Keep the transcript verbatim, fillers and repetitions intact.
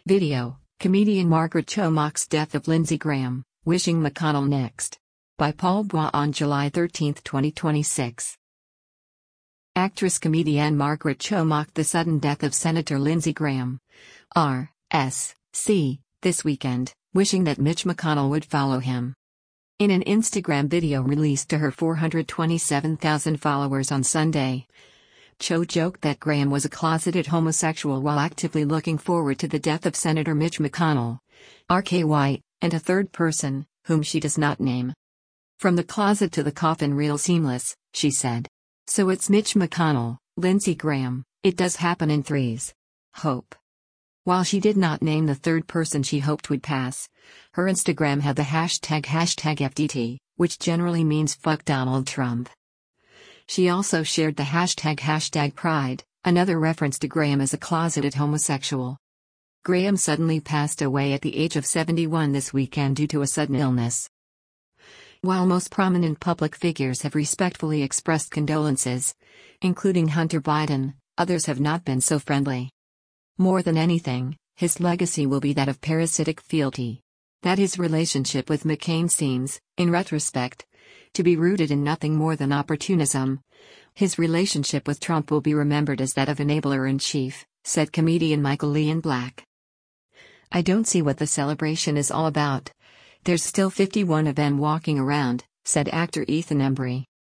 Video, comedian Margaret Cho mocks death of Lindsey Graham, wishing McConnell next. By Paul Bois on July thirteenth, twenty twenty-six. Actress comedian Margaret Cho mocked the sudden death of Senator Lindsey Graham, R S C, this weekend, wishing that Mitch McConnell would follow him. In an Instagram video released to her four hundred twenty-seven thousand followers on Sunday, Cho joked that Graham was a closeted homosexual while actively looking forward to the death of Senator Mitch McConnell, R K Y, and a third person, whom she does not name. "From the closet to the coffin real seamless," she said. "So it's Mitch McConnell, Lindsey Graham, it does happen in threes. Hope." While she did not name the third person she hoped would pass, her Instagram had the hashtag hashtag F D T, which generally means fuck Donald Trump. She also shared the hashtag hashtag Pride, another reference to Graham as a closeted homosexual. Graham suddenly passed away at the age of seventy-one this weekend due to a sudden illness. While most prominent public figures have respectfully expressed condolences, including Hunter Biden, others have not been so friendly. More than anything, his legacy will be that of parasitic fealty. That his relationship with McCain seems, in retrospect, to be rooted in nothing more than opportunism. His relationship with Trump will be remembered as that of enabler-in-chief, said comedian Michael Ian Black. "I don't see what the celebration is all about. There's still fifty-one of them walking around," said actor Ethan Embry.